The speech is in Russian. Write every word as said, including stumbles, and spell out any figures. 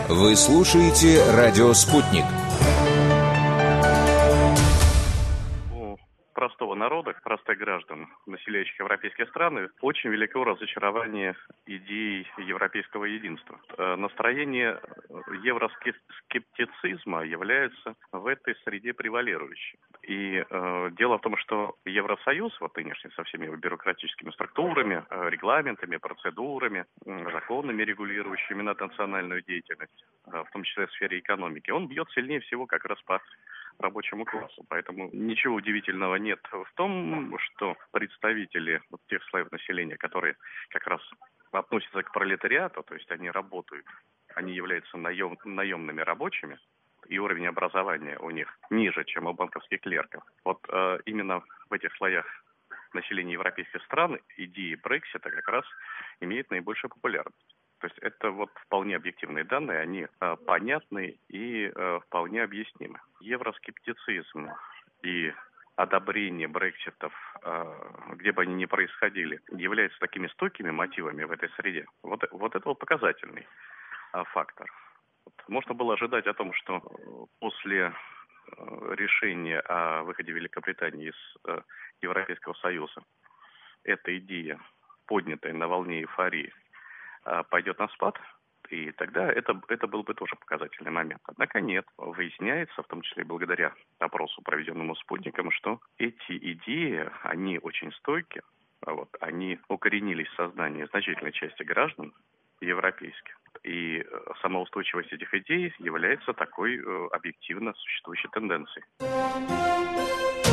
Вы слушаете «Радио Спутник». Простого народа, простых граждан, населяющих европейские страны, очень велико разочарование идеей европейского единства. Настроение евроскептицизма является в этой среде превалирующим. И э, дело в том, что Евросоюз, вот нынешний, со всеми его бюрократическими структурами, э, регламентами, процедурами, э, законами, регулирующими национальную деятельность, э, в том числе в сфере экономики, он бьет сильнее всего как раз по рабочему классу. Поэтому ничего удивительного нет в том, что представители вот тех слоев населения, которые как раз относятся к пролетариату, то есть они работают, они являются наем, наемными рабочими, и уровень образования у них ниже, чем у банковских клерков. Вот э, именно в этих слоях населения европейских стран идея Брексита как раз имеет наибольшую популярность. То есть это вот вполне объективные данные, они э, понятны и э, вполне объяснимы. Евроскептицизм и одобрение Брекситов, э, где бы они ни происходили, являются такими стойкими мотивами в этой среде. Вот, вот это вот показательный э, фактор. Вот можно было ожидать о том, что после э, решения о выходе Великобритании из э, Европейского Союза эта идея, поднятая на волне эйфории, пойдет на спад, и тогда это, это был бы тоже показательный момент. Однако нет, выясняется, в том числе благодаря опросу, проведенному спутником, что эти идеи, они очень стойки, вот, они укоренились в сознании значительной части граждан европейских. И самоустойчивость этих идей является такой э, объективно существующей тенденцией.